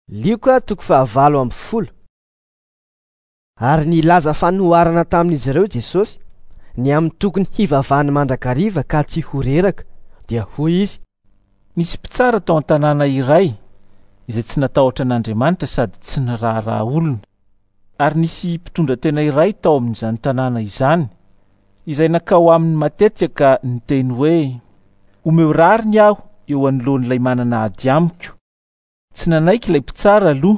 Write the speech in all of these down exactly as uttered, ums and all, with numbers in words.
Lioka toko fahavalo amby folo. Ary nilaza fanoharana tamin'izy ireo Jesosy ny amin'ny tokony hivavahany mandrakariva ka tsy ho reraka, dia hoy izy: nisy mpitsara tao an-tanàna iray izay tsy natahotra an'Andriamanitra sady tsy niraharaha olona. Ary nisy mpitondra tena iray tao amin'izany tanàna izany, izay nakao aminy matetika ka niteny hoe: omeo rariny aho eo anoloan'ilay manana ady amiko. Tsy nanaiky ilay mpitsara aloha,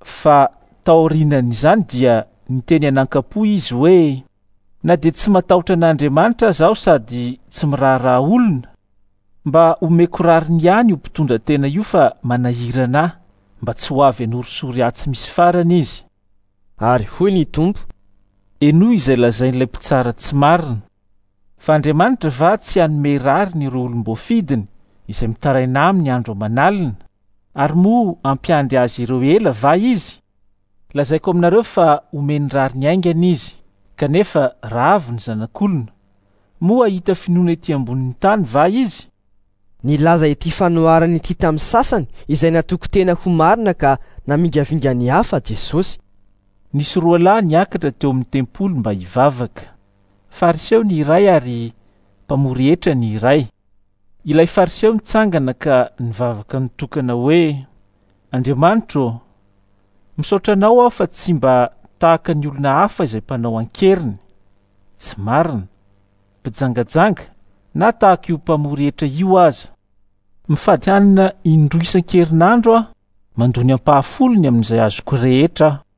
fa taorian'izany dia niteny anan-kapo izy hoe: na dia tsy matahotra an'Andriamanitra zaho sady tsy miraharaha olona, mba omeko rariny ihany io mpitondra tena io fa manahirana ahy, mba tsy ho avy hanorosory ahy tsy misy farany izy. Ary hoy ny Tompo: enoy izay lazain'ilay mpitsara tsy marina, fa Andriamanitra va tsy hanome rariny ireo olom-boafidiny izay mitaraina aminy andro aman'alina, ary moa ampiandry azy ireo ela va izy? Lazaiko aminareo fa omeny rariny aingana izy, kanefa ravo ny zanak'olona. Moa hita finoana ety ambonin'ny tany va izy? Nilaza ity fanoharany ity tamin'ny sasany izay natoko tena ho marina ka namingavinga ny hafa Jesosy. Nisy roa lahy niakatra teo amin'ny tempoly mba hivavaka. Fariseo ny iray ary mpamory hetra ny iray. Ilay fariseo nitsangana ka nivavaka nitokana hoe: Andriamanitra, misaotra anao aho fa tsy mba tahaka ny olona hafa izay mpanao ankeriny, tsy marina, mpijangajanga, na tahaka io mpamory hetra io aza. Mifady hanina indroa isan-kerinandro aho, mandony ampahafolony amin'izay azoko rehetra aho.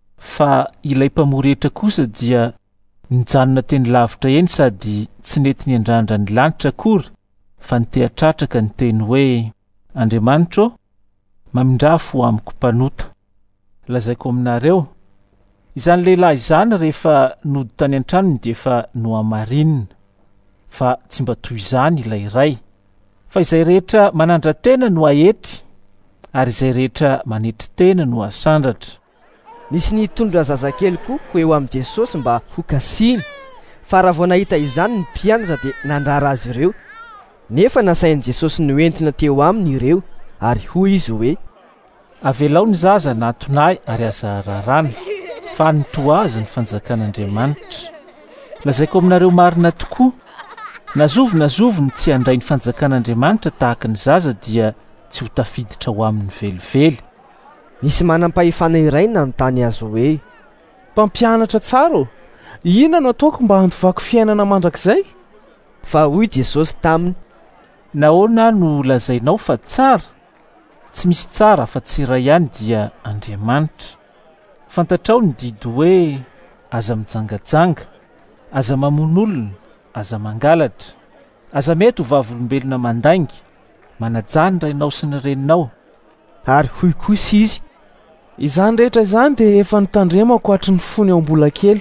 Fa ilay mpamory hetra kosa dia nijanona teny lavitra eny sady tsy nety niandrandra ny lanitra akory, fa nitehatratraka niteny hoe: Andriamanitra, mamindrafo amiko mpanota. Lazaiko aminareo, izany lehilahy izany rehefa nody tany an-tranony dia efa nohamarinina. Fa tsy mba toy izany ilay iray, fa izay rehetra manandra-tena no ahetry, ary izay rehetra manetry tena no asandratra. Nisy nitondra zazakely koa ho eo amin'i Jesosy mba ho kasiany, fa raha vao nahita izany ny mpianatra dia nandrara azy ireo. Nefa nasain'i Jesosy noentina teo aminy ireo, ary hoy izy hoe: avelao ny zaza natonay ary aza rarana, fa nitoa azy ny fanjakan'Andriamanitra. Lazaiko aminareo marina tokoa, nazovo nazovo ny tsy handray ny fanjakan'Andriamanitra tahaka ny zaza dia tsy ho tafiditra ho amin'ny velively. Nisy manam-pahefana iray nanontany azy hoe: mpampianatra tsara, inona no ataoko mba handovako fiainana mandrakizay? Fa hoy Jesosy taminy: nahoana no lazainao fa tsara? Tsy misy tsara fa tsy iray ihany, dia Andriamanitra. Fantatrao ny didy hoe: aza mijangajanga, aza mamono olona, aza mangalatra, aza mety ho vavolombelona mandainga, manajany rainao sy ny reninao. Ary hoy kosa izy: izany rehetra izany dia efa nitandremako hatry ny fony ao mbola kely.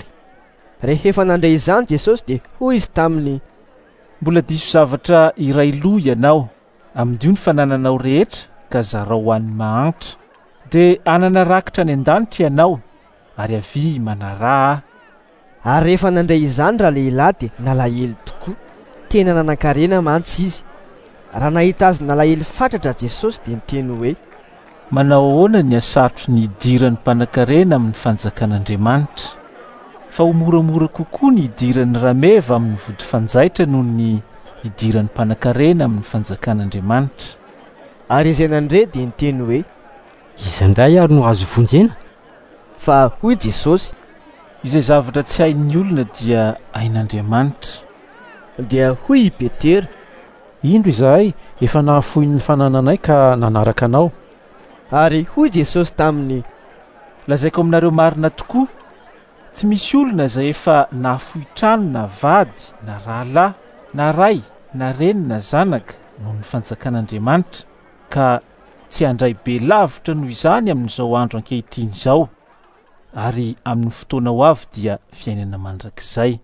Rehefa nandray izany Jesosy dia hoy izy taminy: mbola diso zavatra iray loha ianao, amin'io ny fanananao rehetra ka zarao ho an'ny mahantra. Dia anana rakitra any an-danitra ianao, ary avy manaraha. Ary rehefa nandray izany rahalehilahy dia nalahelo tokoa, tena nanan-karena mantsy izy. Raha nahita azy nalahelo fatratra Jesosy dia niteny hoe: manao ahoana ny asatro ny idiran'ny mpanankarena amin'ny fanjakan'Andriamanitra? Fa ho moramora kokoa ny idiran'ny rameva amin'ny vody fanjaitra noho ny idiran'ny mpanankarena amin'ny fanjakan'Andriamanitra. Ary izay nandre dia niteny hoe: iza indray ary no azo vonjena? Fa hoy Jesosy: izay zavatra tsy hain'ny olona dia hain'Andriamanitra. Dia hoy i Petera: indro izahay efa nahafoy ny fanananay ka nanaraka anao. Ary hoy Jesosy taminy: lazaiko aminareo marina tokoa, tsy misy olona izay efa nahafoy trano na vady na rahalahy na ray na reny na zanaka noho ny fanjakan'Andriamanitra ka tsy handray be lavitra noho izany amin'izao andro ankehitriny izao, ary amin'ny fotoana ho avy dia fiainana mandrakizay.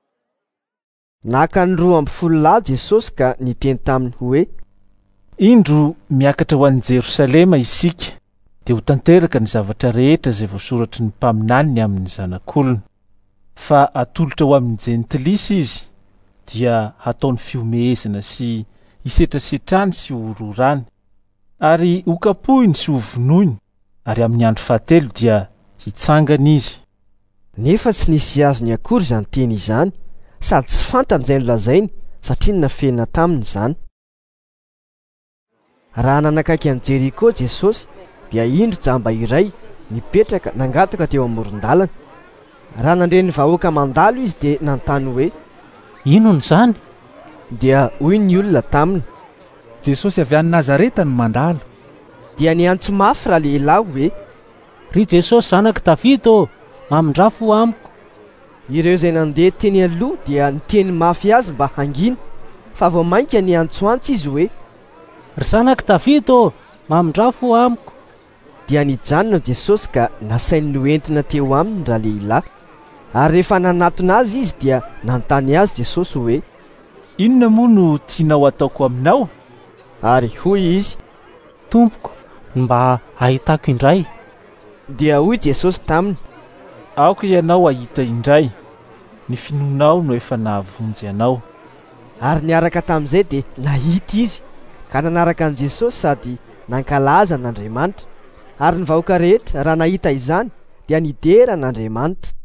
Naka ny roa amby folo lahy Jesosy ka niteny taminy hoe: indro miakatra ho an'i Jerosalema isika, dia ho tanteraka ny zavatra rehetra izay voasoratry ny mpaminaniny amin'ny zanak'olona. Fa atolotra ho amin'ny jentilisa izy, dia hataony fiomehezana sy hisetrasetrany sy hororany, ary ho kapohiny sy ho vonoiny. ary amin'ny andro fahatelo dia hitsangana izy. Nefa tsy nisy azony akory izany teny izany, sady tsy fantany izay nolazainy satria nafena taminy izany. Raha nanakaiky an'i Jeriko Jesosy dia indro jamba iray nipetraka nangataka teo amoron-dalana. Raha nandre ny vahoaka mandalo izy dia nanontany hoe: Inona izany? Dia hoy ny olona taminy: Jesosy avy any Nazareta no mandalo. Dia niantso mafy raha lehilahy hoe: Ry Jesosy zanaka Davida ô, amin-drafo amiko. Ireo izay nandeha teny aloha dia niteny mafy azy mba hangina, fa vao mainka niantsoantso izy hoe: Ry zanaka Davida ô, amin-drafo amiko. Dia nijanona Jesosy ka nasainy noentina teo aminy raha lehilahy. Ary rehefa nanatona azy izy dia nanontany azy Jesosy hoe: Inona moa no tianao ataoko aminao? Ary hoy izy: Tompoko, mba ahitako indray. Dia hoy Jesosy taminy: Aoka ianao ahita indray, ny finoanao no efa nahavonjy anao. Ary niaraka tamin'izay dia nahita izy, ka nanaraka an' Jesosy sady nankalaza an'Andriamanitra. Ary ny vahoaka rehetra raha nahita izany dia nidera an'Andriamanitra.